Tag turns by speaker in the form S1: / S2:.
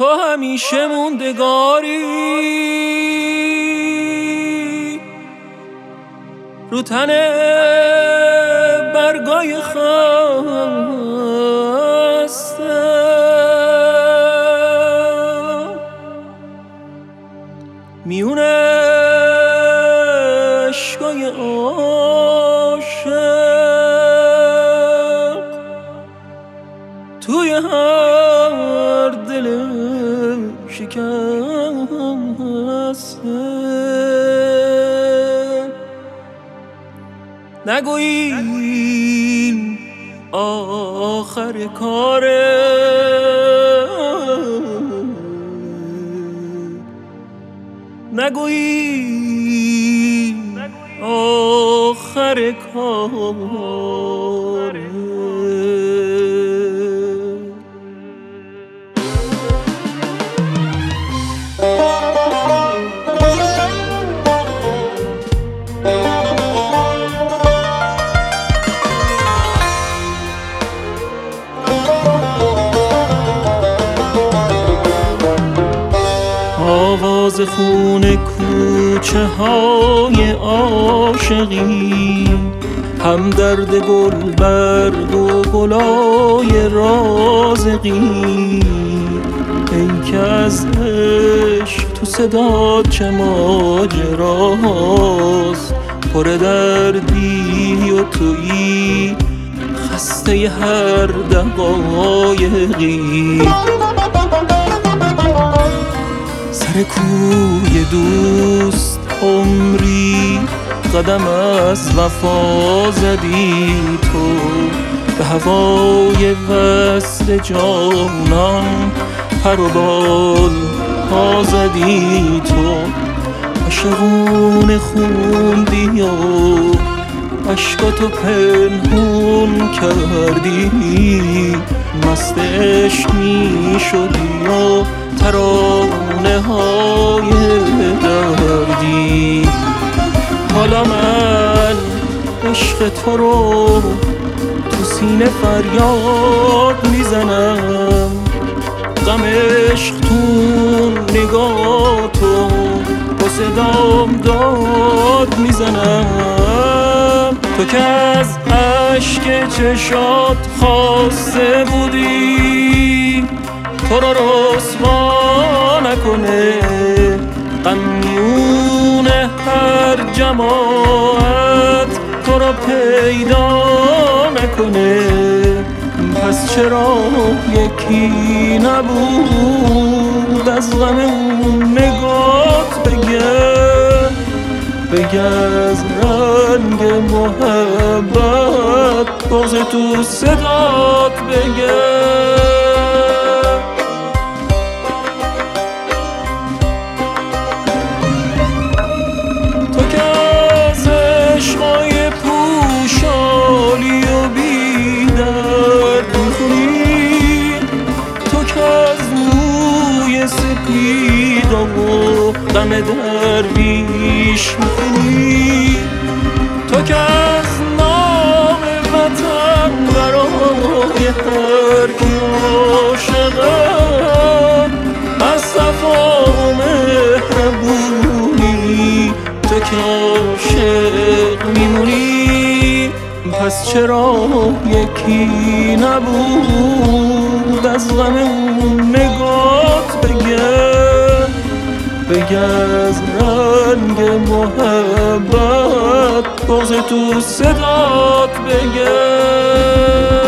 S1: تو همیشه موندگاری رو تن برگای خسته، میون عشقای عاشق، توی هر دل شکسته. نگویین آخر کاره، نگویین آخر کاره. آواز خون کوچه های عاشقی، هم درد گل برگ و گلای رازقی. ای که از عشق تو صدات چه ماجراست، پر دردی و تویی خسته هر دقایقی. سر کوی دوست عمری قدم از وفا زدی تو، به هوای وصل جانان پر و بال ها زدی تو. عاشقونه خوندی و عشقاتو پنهون کردی، مست عشق می شدی و ترانه های دردی. حالا من عشق تو رو تو سینه فریاد میزنم، غم عشق تو نگاه تو با صدام داد میزنم. تو که از عشق چشات خواسته بودی تو رو رسوا نکنه، غمیون هر جماعت تو رو پیدا نکنه. پس چرا یکی نبود از غم اون نگات بگه از رنگ محبت بغض تو صدات بگه. غم درویش میکنی، تو که از نام وطن برای هر کی عاشقه از صفا و مهربونی، تو که عاشق میمونی. پس چرا یکی نبود از غم اون نگات بگه از رنگ محبت بغض تو صدات بگه.